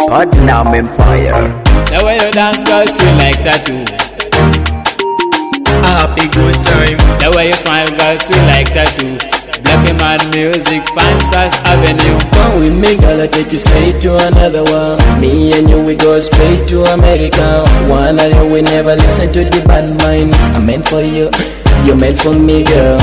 Tottenham Empire. The way you dance, girl, sweet like tattoo. A happy good time. The way you smile, girl, sweet like tattoo. Black and mad music, Fine Stars Avenue. Come with me, girl, I take you straight to another one. Me and you, we go straight to America. One and you, we never listen to the bad minds. I'm meant for you, you're meant for me, girl.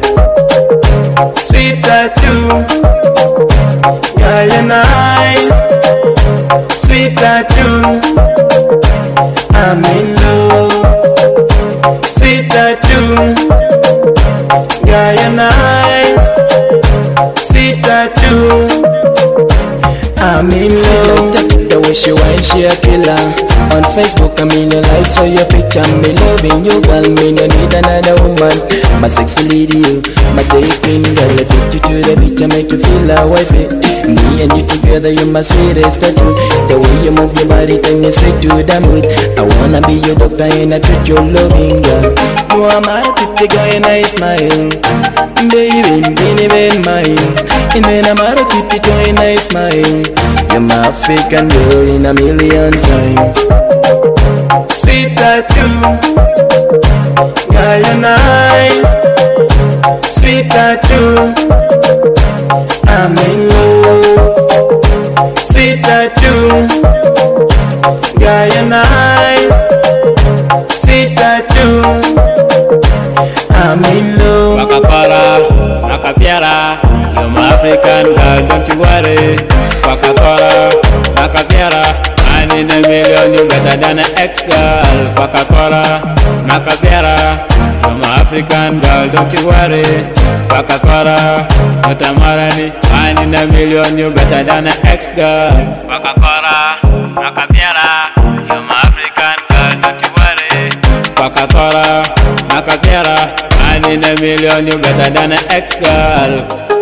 Sweet tattoo, girl, you're nice. Sweet tattoo, I'm in love. Sweet tattoo, girl, you're nice. Sweet tattoo, I'm in love. The way she whine, she a killer. On Facebook, I mean you like, so your picture. Me loving you, girl, me no need another woman. My sexy lady, you, my stay queen, girl. I take you to the beach and make you feel like wifey. Me and you together, you my sweetest tattoo. The way you move your body, take me straight to the mood. I wanna be your doctor and I treat your loving, girl. No, I'm a pretty guy and I smile. Baby, been mine. And then I'm a kitty toy and I smile. You're my African girl in a million times. Sweet tattoo, girl, you're nice. Sweet tattoo, I'm in love. Sweet tattoo, girl, you're nice. Sweet tattoo, I'm in love. Coca-Cola, Macapiera, you're my African girl, don't you worry. Coca-Cola, Macapiera, one in a million, you better than an ex-girl. Coca-Cola, Macapiera, you're my African girl, don't you worry. Coca-Cola, not a marani, one in a million, you better than an ex-girl. Coca-Cola, Macapiera, you're my African girl, don't you worry. Coca-Cola, Macapiera, one in a million, you better than an ex-girl.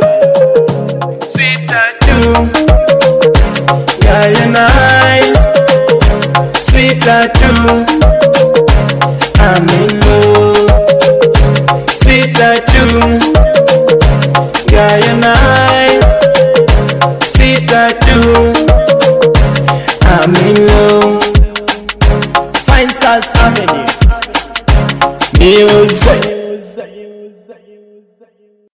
Sweet tattoo, girl, you're nice. Sweet tattoo, I'm in love. Sweet tattoo, girl, you're nice. Sweet tattoo, I'm in love. Fine Stars Avenue. Music.